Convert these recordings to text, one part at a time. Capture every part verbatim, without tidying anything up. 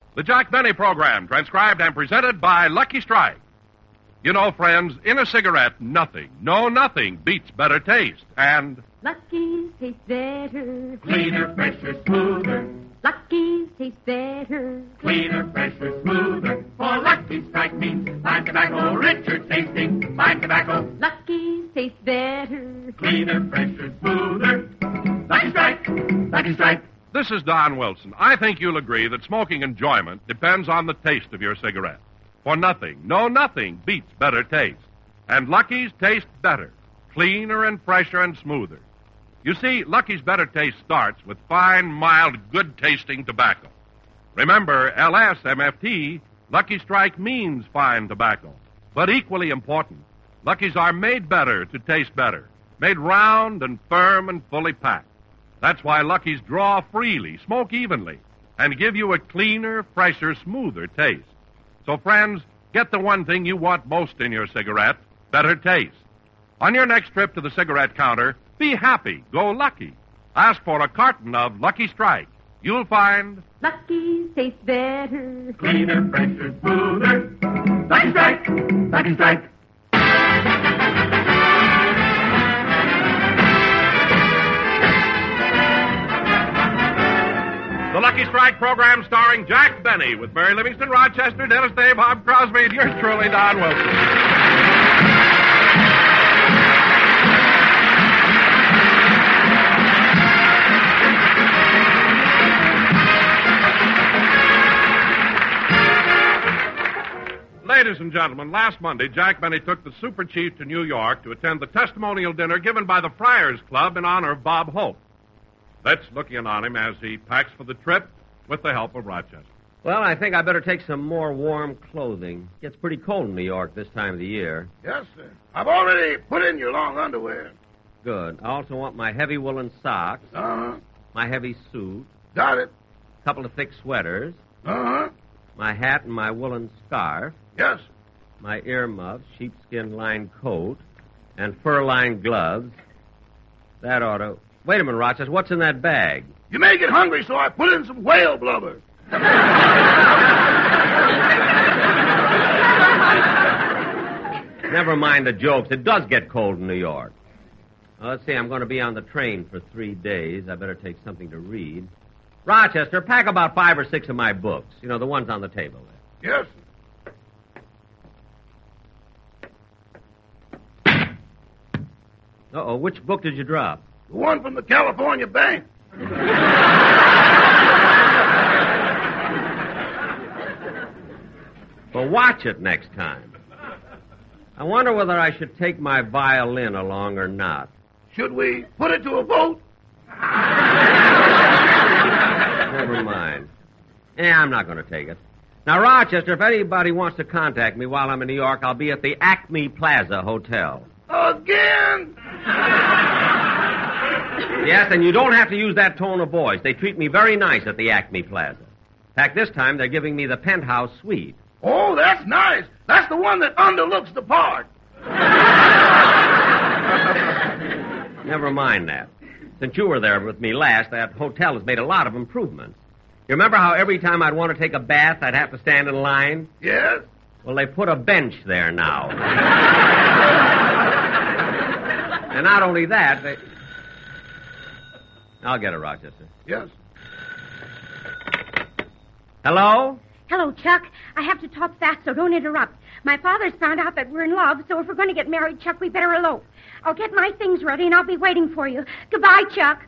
The Jack Benny Program, transcribed and presented by Lucky Strike. You know, friends, in a cigarette, nothing, no nothing beats better taste. And Lucky's tastes better. Cleaner, fresher, smoother. Lucky's tastes better. Cleaner, fresher, smoother. For Lucky Strike means fine tobacco, richer tasting, fine tobacco. Lucky's tastes better. Cleaner, fresher, smoother. Lucky Strike, Lucky Strike. this is Don Wilson. I think you'll agree that smoking enjoyment depends on the taste of your cigarette. For nothing, no nothing beats better taste. And Lucky's taste better, cleaner and fresher and smoother. You see, Lucky's better taste starts with fine, mild, good-tasting tobacco. Remember, L S M F T, Lucky Strike means fine tobacco. But equally important, Lucky's are made better to taste better, made round and firm and fully packed. That's why Lucky's draw freely, smoke evenly, and give you a cleaner, fresher, smoother taste. So, friends, get the one thing you want most in your cigarette, better taste. On your next trip to the cigarette counter, be happy, go Lucky. Ask for a carton of Lucky Strike. You'll find Lucky's tastes better. Cleaner, fresher, smoother. Lucky Strike, Lucky Strike. the Lucky Strike program starring Jack Benny with Mary Livingston Rochester, Dennis Day, Bob Crosby, and yours truly, Don Wilson. Ladies and gentlemen, last Monday, Jack Benny took the Super Chief to New York to attend the testimonial dinner given by the Friars Club in honor of Bob Hope. Let's look in on him as he packs for the trip with the help of Rochester. Well, I think I better take some more warm clothing. It gets pretty cold in New York this time of the year. Yes, sir. I've already put in your long underwear. Good. I also want my heavy woolen socks, Uh-huh. my heavy suit, Got it. a couple of thick sweaters, Uh-huh. my hat and my woolen scarf, Yes. my earmuffs, sheepskin-lined coat, and fur-lined gloves. That ought to... Wait a minute, Rochester. What's in that bag? You may get hungry, so I put in some whale blubber. Never mind the jokes. It does get cold in New York. Well, let's see. I'm going to be on the train for three days. I better take something to read. Rochester, pack about five or six of my books. You know, the ones on the table there. Yes, sir. Uh-oh. Which book did you drop? The one from the California Bank. Well, watch it next time. I wonder whether I should take my violin along or not. Should we put it to a vote? Never mind. Yeah, I'm not going to take it. Now, Rochester, if anybody wants to contact me while I'm in New York, I'll be at the Acme Plaza Hotel. Again? Yes, and you don't have to use that tone of voice. They treat me very nice at the Acme Plaza. In fact, this time they're giving me the penthouse suite. Oh, that's nice. That's the one that underlooks the park. Never mind that. Since you were there with me last, that hotel has made a lot of improvements. You remember how every time I'd want to take a bath, I'd have to stand in line? Yes? Well, they put a bench there now. And not only that, they... I'll get it, Rochester. Yes. Hello? Hello, Chuck. I have to talk fast, so don't interrupt. My father's found out that we're in love, so if we're going to get married, Chuck, we better elope. I'll get my things ready, and I'll be waiting for you. Goodbye, Chuck.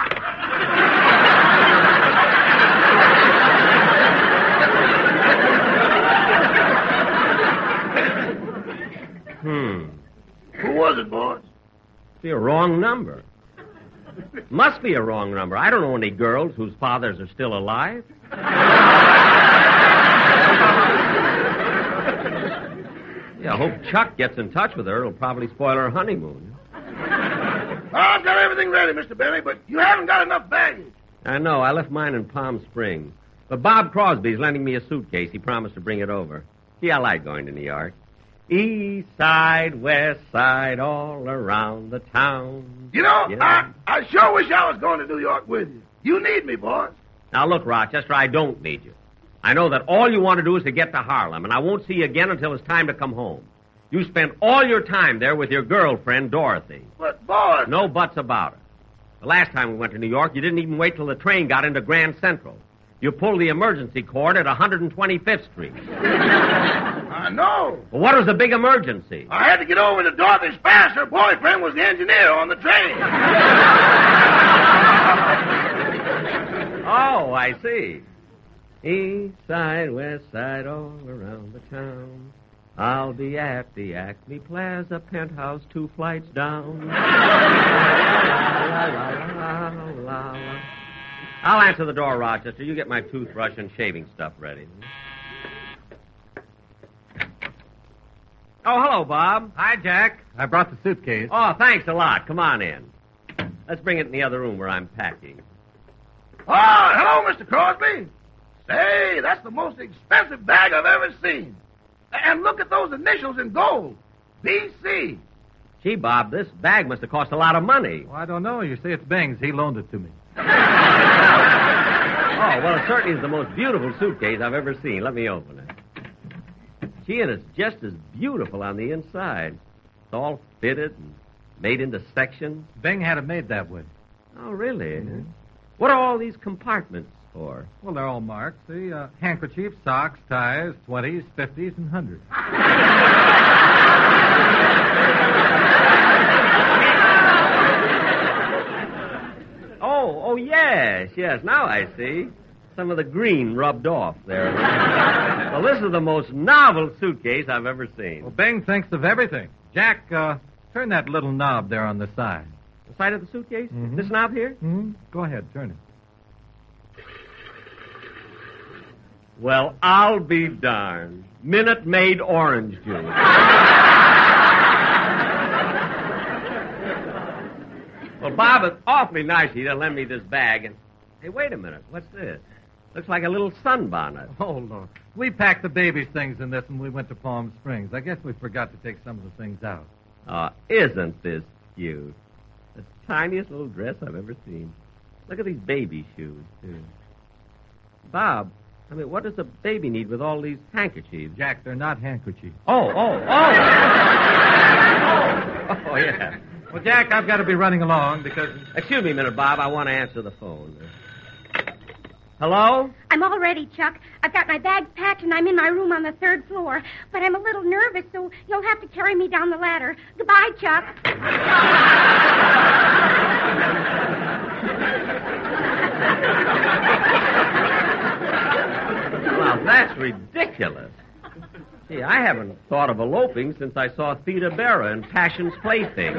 Hmm. Who was it, boys? Be a wrong number. Must be a wrong number. I don't know any girls whose fathers are still alive. Yeah, I hope Chuck gets in touch with her. It'll probably spoil her honeymoon. I've got everything ready, Mister Benny, but you haven't got enough baggage. I know. I left mine in Palm Springs. But Bob Crosby's lending me a suitcase. He promised to bring it over. See, I like going to New York. East side, west side, all around the town. You know, Yeah. I, I sure wish I was going to New York with you. You need me, boys. Now, look, Rochester, I don't need you. I know that all you want to do is to get to Harlem, and I won't see you again until it's time to come home. You spent all your time there with your girlfriend, Dorothy. But, boss... No buts about it. The last time we went to New York, you didn't even wait till the train got into Grand Central. You pulled the emergency cord at one hundred twenty-fifth Street. I know. Well, what was the big emergency? I had to get over to Dorothy's fast. Her boyfriend was the engineer on the train. Oh, I see. East side, west side, all around the town. I'll be at the Acme Plaza penthouse two flights down. La, la, la, la, la, la. I'll answer the door, Rochester. You get my toothbrush and shaving stuff ready. Oh, hello, Bob. Hi, Jack. I brought the suitcase. Oh, thanks a lot. Come on in. Let's bring it in the other room where I'm packing. Oh, hello, Mister Crosby. Say, that's the most expensive bag I've ever seen. And look at those initials in gold. B C. Gee, Bob, this bag must have cost a lot of money. Well, I don't know. You say it's Bing's. He loaned it to me. Oh, well, it certainly is the most beautiful suitcase I've ever seen. Let me open it. Gee, and it's just as beautiful on the inside. It's all fitted and made into sections. Bing had it made that way. Oh, really? Mm-hmm. What are all these compartments for? Well, they're all marked. See, uh, handkerchiefs, socks, ties, twenties, fifties, and hundreds. oh, oh, yes, yes. Now I see. Some of the green rubbed off there. Well, this is the most novel suitcase I've ever seen. Well, Bing thinks of everything. Jack, uh, turn that little knob there on the side. The side of the suitcase? Mm-hmm. This knob here? Mm-hmm. Go ahead, turn it. Well, I'll be darned. Minute Maid orange juice. Well, Bob, it's awfully nice of you to lend me this bag. And hey, wait a minute. What's this? Looks like a little sunbonnet. Oh, Lord. We packed the baby's things in this when we went to Palm Springs. I guess we forgot to take some of the things out. Oh, isn't this cute? The tiniest little dress I've ever seen. Look at these baby shoes, too. Bob, I mean, what does a baby need with all these handkerchiefs? Jack, they're not handkerchiefs. Oh, oh, oh. oh. Oh, yeah. Well, Jack, I've got to be running along because... Excuse me a minute, Bob. I want to answer the phone. Hello? I'm all ready, Chuck. I've got my bags packed and I'm in my room on the third floor. But I'm a little nervous, so you'll have to carry me down the ladder. Goodbye, Chuck. Well, that's ridiculous. Gee, I haven't thought of eloping since I saw Theda Bara in Passion's Plaything.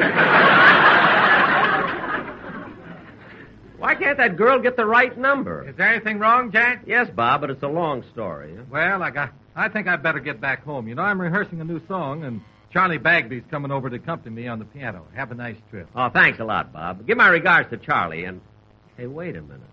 Why can't that girl get the right number? Is there anything wrong, Jack? Yes, Bob, but it's a long story. Huh? Well, I got. I think I'd better get back home. You know, I'm rehearsing a new song, and Charlie Bagby's coming over to accompany me on the piano. Have a nice trip. Oh, thanks a lot, Bob. Give my regards to Charlie, and... Hey, wait a minute.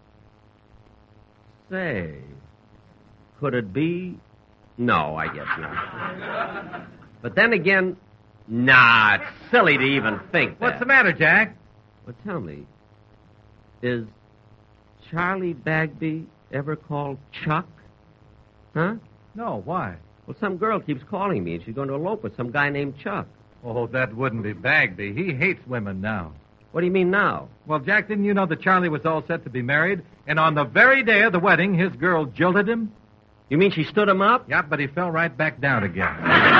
Say, could it be... No, I guess not. But then again, nah, it's silly to even think that. What's the matter, Jack? Well, tell me, is Charlie Bagby ever called Chuck? Huh? No, why? Well, some girl keeps calling me, and she's going to elope with some guy named Chuck. Oh, that wouldn't be Bagby. He hates women now. What do you mean now? Well, Jack, didn't you know that Charlie was all set to be married? And on the very day of the wedding, his girl jilted him? You mean she stood him up? Yeah, but he fell right back down again.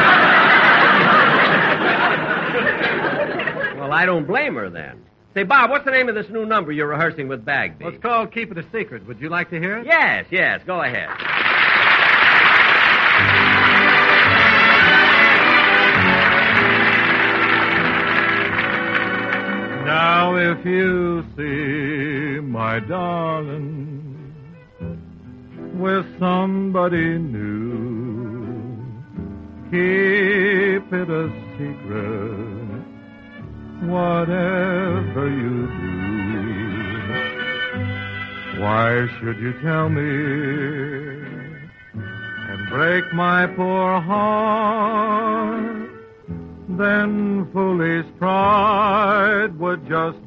Well, I don't blame her then. Say, Bob, what's the name of this new number you're rehearsing with Bagby? Well, it's called Keep It a Secret. Would you like to hear it? Yes, yes, go ahead. Now if you see my darling with somebody new, keep it a secret, whatever you do. Why should you tell me and break my poor heart? Then foolish pride would just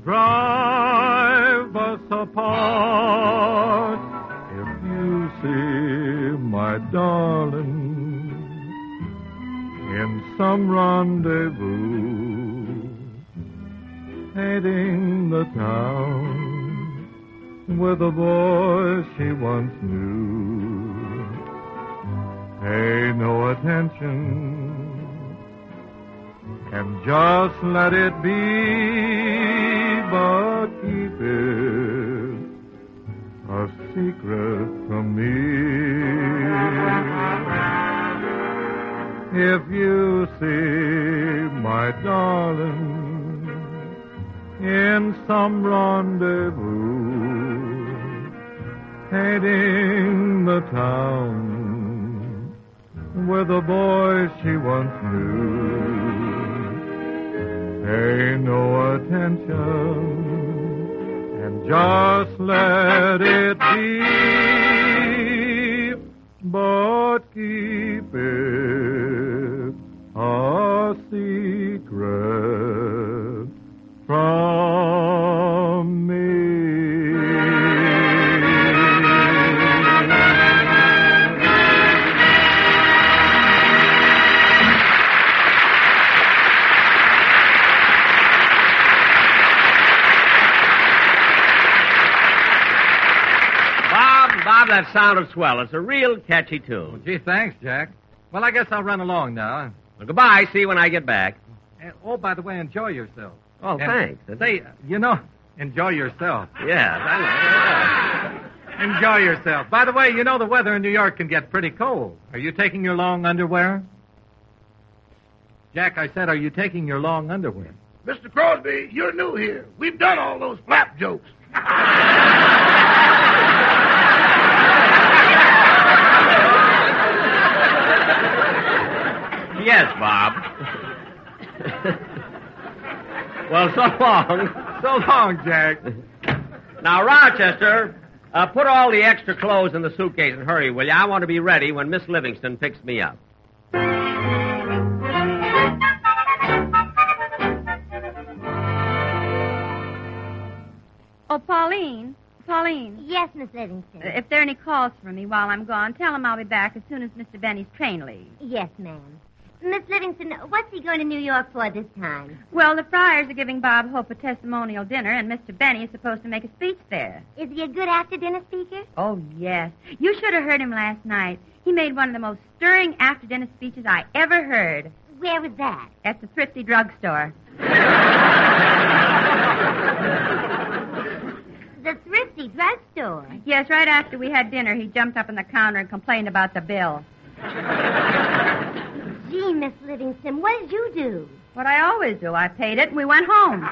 drive us apart. If you see my my darling, in some rendezvous, hating the town with a boy she once knew. Pay no attention and just let it be, but keep it a secret from me. If you see my darling in some rendezvous, hating the town with a boy she once knew, pay no attention and just let it be, but keep it a secret from me. Bob, that sounded swell. It's a real catchy tune. Well, gee, thanks, Jack. Well, I guess I'll run along now. Well, goodbye. See you when I get back. And, oh, by the way, enjoy yourself. Oh, and thanks. Say, you know, enjoy yourself. Yes, I know. Enjoy yourself. By the way, you know the weather in New York can get pretty cold. Are you taking your long underwear? Jack, I said, are you taking your long underwear? Mister Crosby, you're new here. We've done all those flap jokes. Yes, Bob. Well, so long. So long, Jack. Now, Rochester, uh, put all the extra clothes in the suitcase and hurry, will you? I want to be ready when Miss Livingston picks me up. Oh, Pauline. Pauline. Yes, Miss Livingston. If there are any calls for me while I'm gone, tell him I'll be back as soon as Mister Benny's train leaves. Yes, ma'am. Miss Livingston, what's he going to New York for this time? Well, the Friars are giving Bob Hope a testimonial dinner, and Mister Benny is supposed to make a speech there. Is he a good after-dinner speaker? Oh, yes. You should have heard him last night. He made one of the most stirring after-dinner speeches I ever heard. Where was that? At the Thrifty Drugstore. The Thrifty Drugstore? Yes, right after we had dinner, he jumped up on the counter and complained about the bill. Gee, Miss Livingston, what did you do? What I always do. I paid it, and we went home.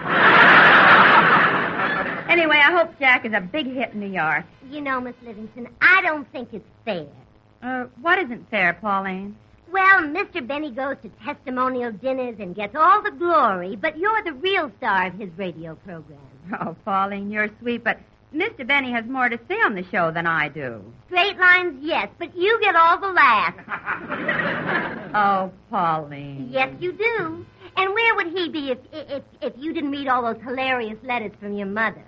Anyway, I hope Jack is a big hit in New York. You know, Miss Livingston, I don't think it's fair. Uh, what isn't fair, Pauline? Well, Mister Benny goes to testimonial dinners and gets all the glory, but you're the real star of his radio program. Oh, Pauline, you're sweet, but Mister Benny has more to say on the show than I do. Straight lines, yes, but you get all the laughs. Oh, Pauline. Yes, you do. And where would he be if, if, if you didn't read all those hilarious letters from your mother?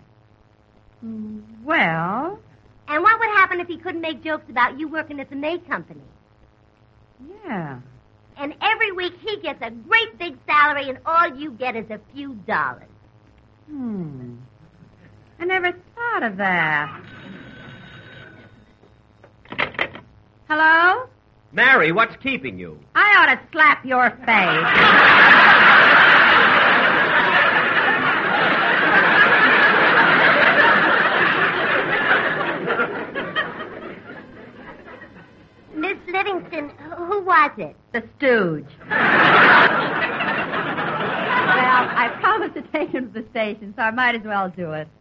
Well... And what would happen if he couldn't make jokes about you working at the May Company? Yeah. And every week he gets a great big salary and all you get is a few dollars. Hmm. I never thought of that. Hello? Mary, what's keeping you? I ought to slap your face. Miss Livingston, who was it? The stooge. Well, I promised to take him to the station, so I might as well do it.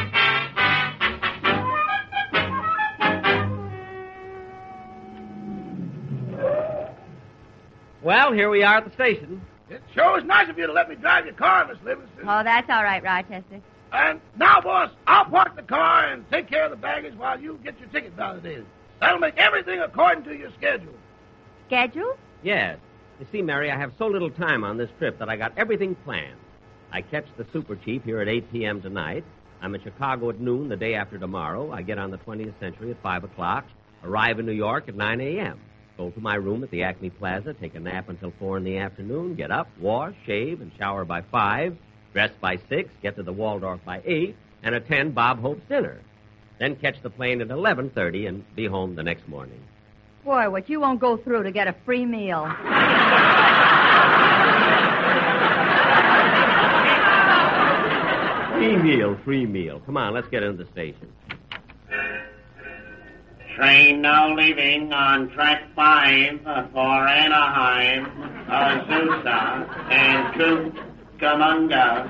Well, here we are at the station. It sure is nice of you to let me drive your car, Miss Livingston. Oh, that's all right, Rochester. And now, boss, I'll park the car and take care of the baggage while you get your ticket validated. That'll make everything according to your schedule. Schedule? Yes. You see, Mary, I have so little time on this trip that I got everything planned. I catch the Super Chief here at eight p.m. tonight. I'm in Chicago at noon the day after tomorrow. I get on the twentieth Century at five o'clock. Arrive in New York at nine a.m. Go to my room at the Acme Plaza, take a nap until four in the afternoon, get up, wash, shave, and shower by five, dress by six, get to the Waldorf by eight, and attend Bob Hope's dinner. Then catch the plane at eleven thirty and be home the next morning. Boy, what you won't go through to get a free meal. Free meal, free meal. Come on, let's get into the station. Train now leaving on track five for Anaheim, Azusa, and Cucamonga.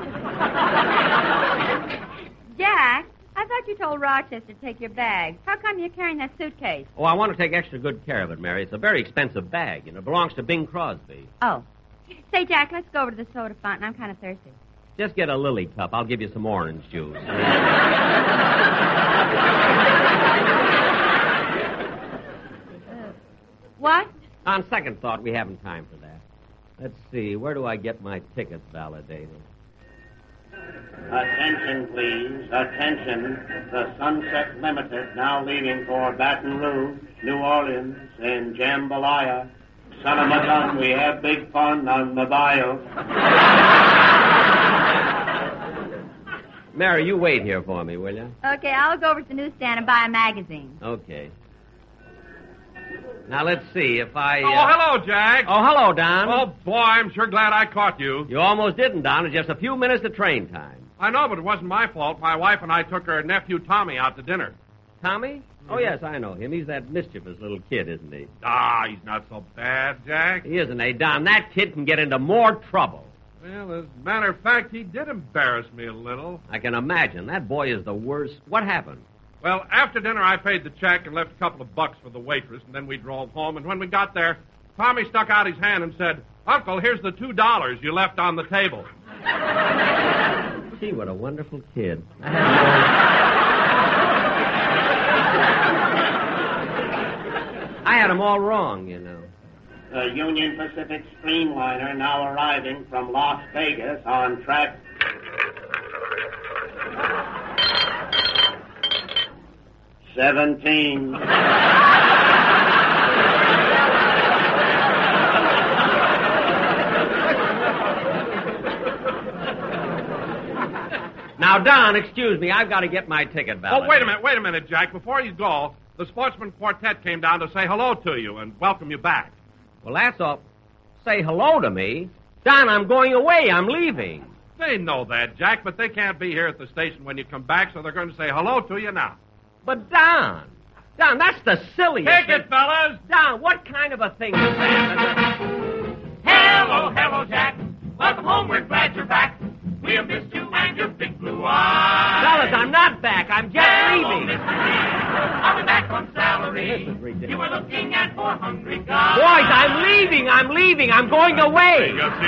Jack, I thought you told Rochester to take your bag. How come you're carrying that suitcase? Oh, I want to take extra good care of it, Mary. It's a very expensive bag, and it belongs to Bing Crosby. Oh. Say, Jack, let's go over to the soda fountain. I'm kind of thirsty. Just get a lily cup. I'll give you some orange juice. What? On second thought, we haven't time for that. Let's see. Where do I get my tickets validated? Attention, please. Attention. The Sunset Limited now leaving for Baton Rouge, New Orleans, and Jambalaya. Son of a gun, we have big fun on the bayou. Mary, you wait here for me, will you? Okay, I'll go over to the newsstand and buy a magazine. Okay. Now, let's see if I... Uh... Oh, hello, Jack. Oh, hello, Don. Oh, boy, I'm sure glad I caught you. You almost didn't, Don. It's just a few minutes to train time. I know, but it wasn't my fault. My wife and I took her nephew Tommy out to dinner. Tommy? Oh, yes, I know him. He's that mischievous little kid, isn't he? Ah, he's not so bad, Jack. He isn't, eh, Don? That kid can get into more trouble. Well, as a matter of fact, he did embarrass me a little. I can imagine. That boy is the worst. What happened? Well, after dinner, I paid the check and left a couple of bucks for the waitress, and then we drove home. And when we got there, Tommy stuck out his hand and said, "Uncle, here's the two dollars you left on the table." Gee, what a wonderful kid. I had him all wrong, you know. The Union Pacific Streamliner now arriving from Las Vegas on track... Seventeen. Now, Don, excuse me. I've got to get my ticket validated. Oh, wait a minute, wait a minute, Jack. Before you go, the Sportsman Quartet came down to say hello to you and welcome you back. Well, that's all. Say hello to me? Don, I'm going away. I'm leaving. They know that, Jack, but they can't be here at the station when you come back, so they're going to say hello to you now. But, Don, Don, that's the silliest Take thing. it, fellas. Don, what kind of a thing is that? Hello, hello, Jack. Welcome home. We're glad you're back. We have missed you and your big blue eyes. Fellas, I'm not back. I'm just Hello, leaving. Mister Lee. I'll be back on salary. This is ridiculous. You were looking at four hungry guys. Boys, I'm leaving. I'm leaving. I'm going away.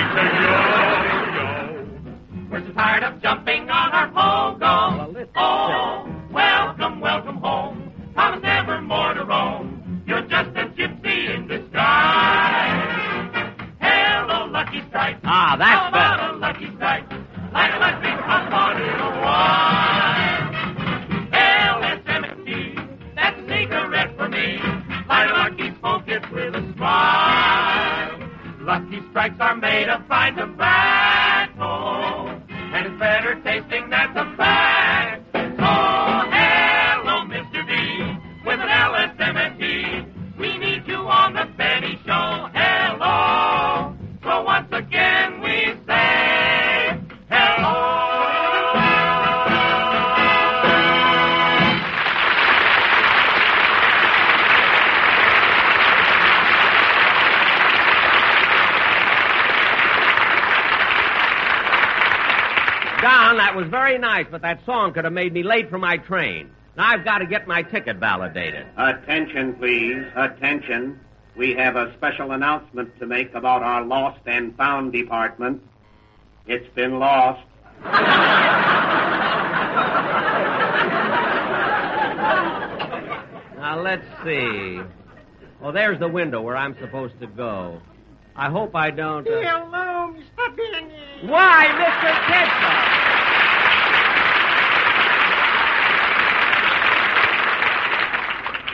We're so tired of jumping on our pogo. Well, Oh, welcome, welcome home. Promise never more to roam. You're just a gypsy in disguise. Hello, Lucky Strike. Ah, that's How about better. a Lucky Strike? Like a lucky hot bottle of wine. L S M T, that's a cigarette for me. Light a Lucky, smoke it with a smile. Lucky Strikes are made of fine tobacco, and it's better tasting than tobacco. Oh, hello, Mister D, with an L S M T. We need you on the Benny Show. Hello. So once again we say hello. Don, that was very nice, but that song could have made me late for my train. Now I've got to get my ticket validated. Attention, please. Attention. We have a special announcement to make about our lost and found department. It's been lost. Now, let's see. Oh, there's the window where I'm supposed to go. I hope I don't... Uh... Hello, Mister Benny. Why, Mister Ketchup?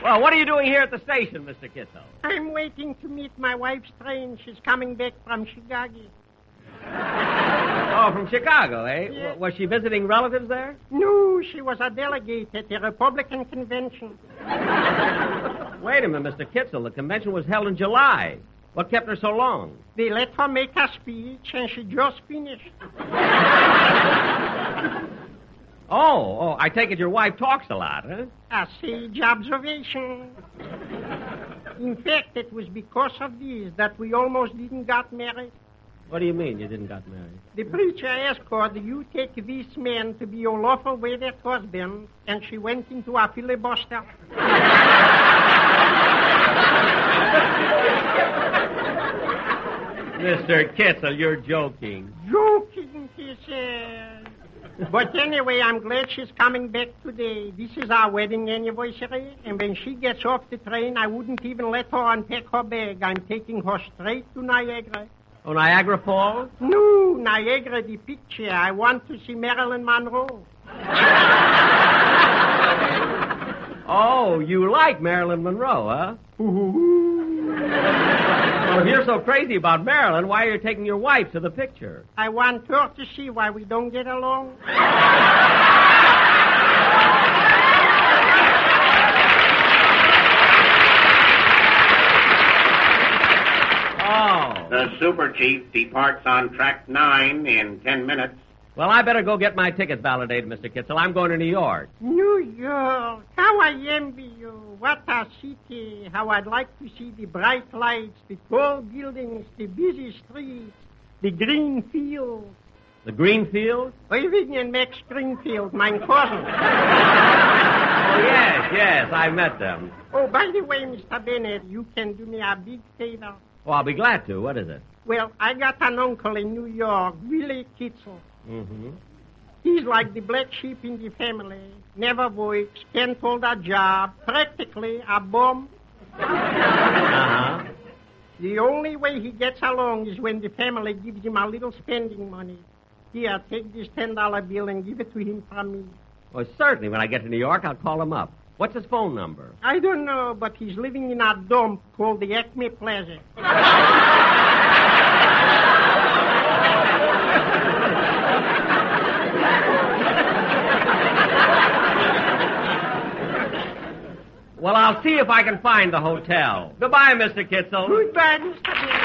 Well, what are you doing here at the station, Mister Kitzel? I'm waiting to meet my wife's train. She's coming back from Chicago. Oh, from Chicago, eh? Yeah. W- was she visiting relatives there? No, she was a delegate at the Republican convention. Wait a minute, Mister Kitzel. The convention was held in July. What kept her so long? They let her make a speech, and she just finished. Oh, oh, I take it your wife talks a lot, huh? A sage observation. In fact, it was because of this that we almost didn't got married. What do you mean you didn't got married? The preacher asked her, do you take this man to be your lawful wedded husband? And she went into a filibuster. Mister Kitzel, you're joking. Joking, he said. But anyway, I'm glad she's coming back today. This is our wedding anniversary, and when she gets off the train, I wouldn't even let her unpack her bag. I'm taking her straight to Niagara. Oh, Niagara Falls? No, Niagara, the picture. I want to see Marilyn Monroe. Oh, you like Marilyn Monroe, huh? Well, if you're so crazy about Marilyn, why are you taking your wife to the picture? I want her to see why we don't get along. Oh. The Super Chief departs on track nine in ten minutes. Well, I better go get my ticket validated, Mister Kitzel. I'm going to New York. New York. How I envy you. What a city. How I'd like to see the bright lights, the tall buildings, the busy streets, the green fields. The green fields? Irving and Max Greenfield, my cousin. Oh, yes, yes, I met them. Oh, by the way, Mister Bennett, you can do me a big favor. Oh, I'll be glad to. What is it? Well, I got an uncle in New York, Willie Kitzel. Mm-hmm. He's like the black sheep in the family. Never works, can't hold a job, practically a bum. Uh-huh. The only way he gets along is when the family gives him a little spending money. Here, take this ten dollar bill and give it to him from me. Well, certainly. When I get to New York, I'll call him up. What's his phone number? I don't know, but he's living in a dump called the Acme Plaza. Well, I'll see if I can find the hotel. Goodbye, Mister Kitzel. Goodbye, Mister Bennett.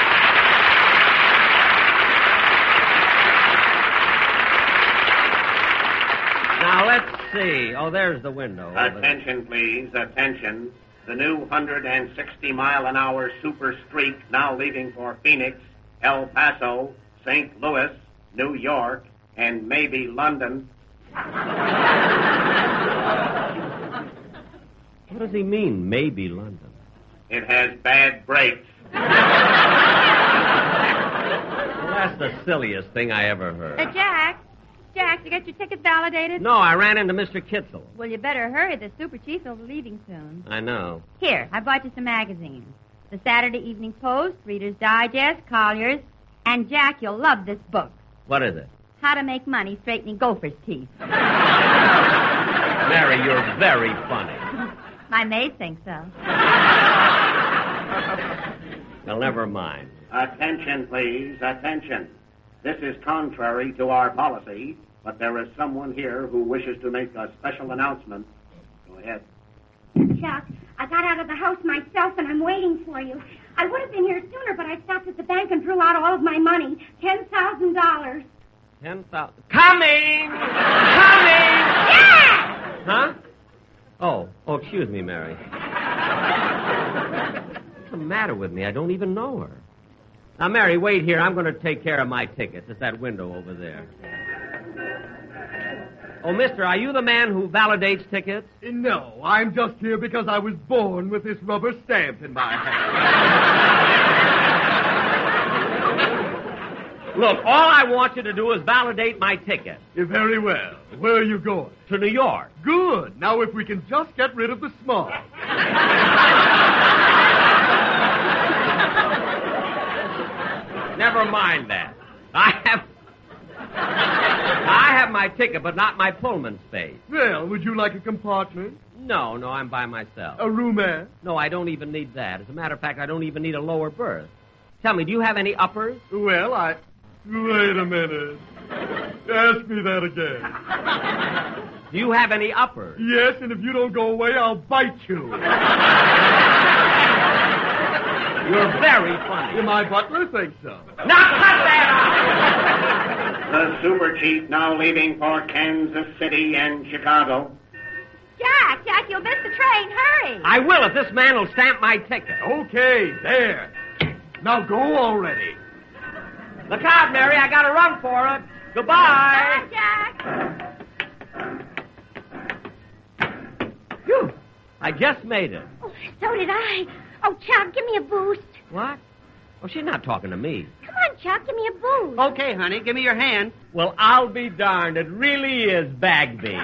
Now, let's see. Oh, there's the window. Attention, please. Attention. The new one hundred sixty mile an hour super streak now leaving for Phoenix, El Paso, Saint Louis, New York, and maybe London. What does he mean, maybe London? It has bad brakes. Well, that's the silliest thing I ever heard. Uh, Jack, Jack, you get your ticket validated? No, I ran into Mister Kitzel. Well, you better hurry. The Super Chief will be leaving soon. I know. Here, I bought you some magazines. The Saturday Evening Post, Reader's Digest, Collier's, and Jack, you'll love this book. What is it? How to Make Money Straightening Gopher's Teeth. Mary, you're very funny. My maid thinks so. Well, never mind. Attention, please. Attention. This is contrary to our policy, but there is someone here who wishes to make a special announcement. Go ahead. Chuck, I got out of the house myself, and I'm waiting for you. I would have been here sooner, but I stopped at the bank and drew out all of my money. Ten thousand dollars. Ten thousand. Coming! Coming! Yeah! Huh? Oh, oh, excuse me, Mary. What's the matter with me? I don't even know her. Now, Mary, wait here. I'm going to take care of my tickets. It's that window over there. Oh, mister, are you the man who validates tickets? No, I'm just here because I was born with this rubber stamp in my hand. Look, all I want you to do is validate my ticket. Very well. Where are you going? To New York. Good. Now, if we can just get rid of the smog. Never mind that. I have... I have my ticket, but not my Pullman space. Well, would you like a compartment? No, no, I'm by myself. A roomette? No, I don't even need that. As a matter of fact, I don't even need a lower berth. Tell me, do you have any uppers? Well, I... Wait a minute. Ask me that again. Do you have any uppers? Yes, and if you don't go away, I'll bite you. You're very funny. My butler thinks so. Now cut that out! The super chief now leaving for Kansas City and Chicago. Jack, Jack, you'll miss the train. Hurry. I will if this man will stamp my ticket. Okay, there. Now go already. Look out, Mary. I gotta run for it. Goodbye. Bye, Jack. Phew. I just made it. Oh, so did I. Oh, Chuck, give me a boost. What? Oh, she's not talking to me. Come on, Chuck, give me a boost. Okay, honey, give me your hand. Well, I'll be darned. It really is Bagby.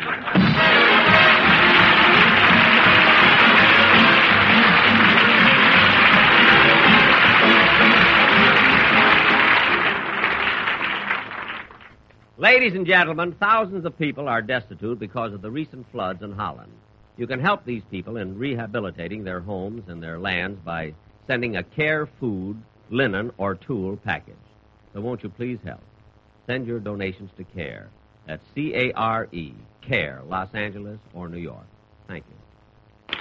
Ladies and gentlemen, thousands of people are destitute because of the recent floods in Holland. You can help these people in rehabilitating their homes and their lands by sending a care, food, linen, or tool package. So won't you please help? Send your donations to CARE. That's C A R E, CARE, Los Angeles or New York. Thank you.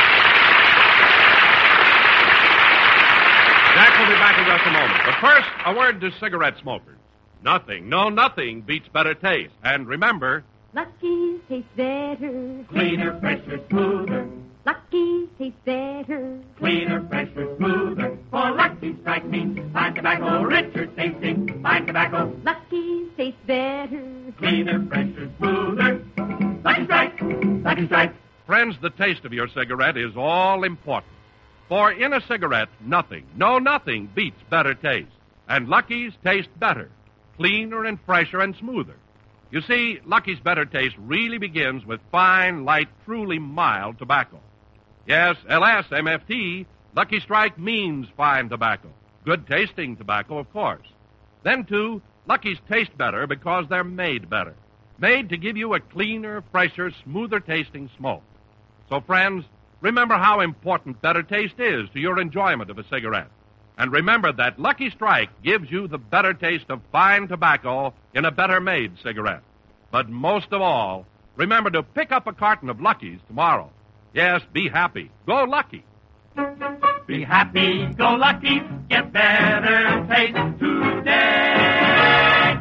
Jack will be back in just a moment. But first, a word to cigarette smokers. Nothing, no nothing beats better taste. And remember... Lucky's tastes better. Cleaner, fresher, smoother. Lucky's tastes better. Cleaner, fresher, smoother. For Lucky Strike means fine tobacco, richer tasting, fine tobacco. Lucky's tastes better. Cleaner, fresher, smoother. Lucky Strike, Lucky Strike. Friends, the taste of your cigarette is all important. For in a cigarette, nothing, no nothing beats better taste. And Lucky's taste better, cleaner and fresher and smoother. You see, Lucky's better taste really begins with fine, light, truly mild tobacco. Yes, L S M F T, Lucky Strike means fine tobacco. Good tasting tobacco, of course. Then, too, Lucky's taste better because they're made better. Made to give you a cleaner, fresher, smoother tasting smoke. So, friends, remember how important better taste is to your enjoyment of a cigarette. And remember that Lucky Strike gives you the better taste of fine tobacco in a better-made cigarette. But most of all, remember to pick up a carton of Lucky's tomorrow. Yes, be happy. Go Lucky. Be happy, go Lucky, get better taste today.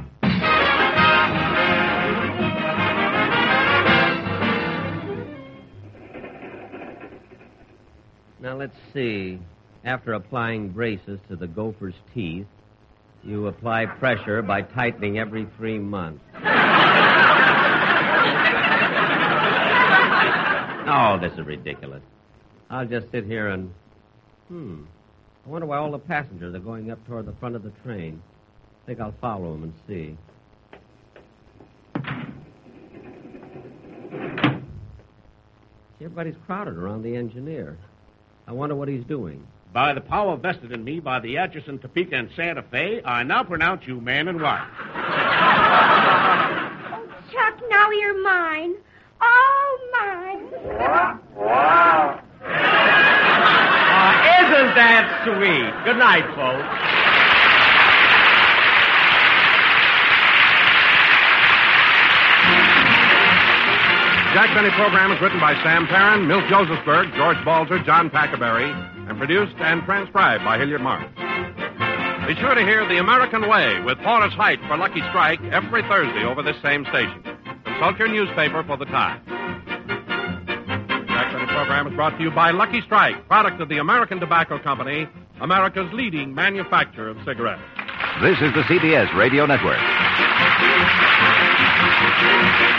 Now, let's see. After applying braces to the gopher's teeth, you apply pressure by tightening every three months. Oh, this is ridiculous. I'll just sit here and... Hmm. I wonder why all the passengers are going up toward the front of the train. I think I'll follow them and see. Everybody's crowded around the engineer. I wonder what he's doing. By the power vested in me by the Atchison, Topeka, and Santa Fe, I now pronounce you man and wife. Oh, Chuck, now you're mine. All mine. Wow. Uh, isn't that sweet? Good night, folks. Jack Benny program is written by Sam Perrin, Milt Josephsberg, George Balzer, John Packerberry, and produced and transcribed by Hilliard Marks. Be sure to hear The American Way with Horace Heidt for Lucky Strike every Thursday over this same station. Consult your newspaper for the time. Jack Benny program is brought to you by Lucky Strike, product of the American Tobacco Company, America's leading manufacturer of cigarettes. This is the C B S Radio Network.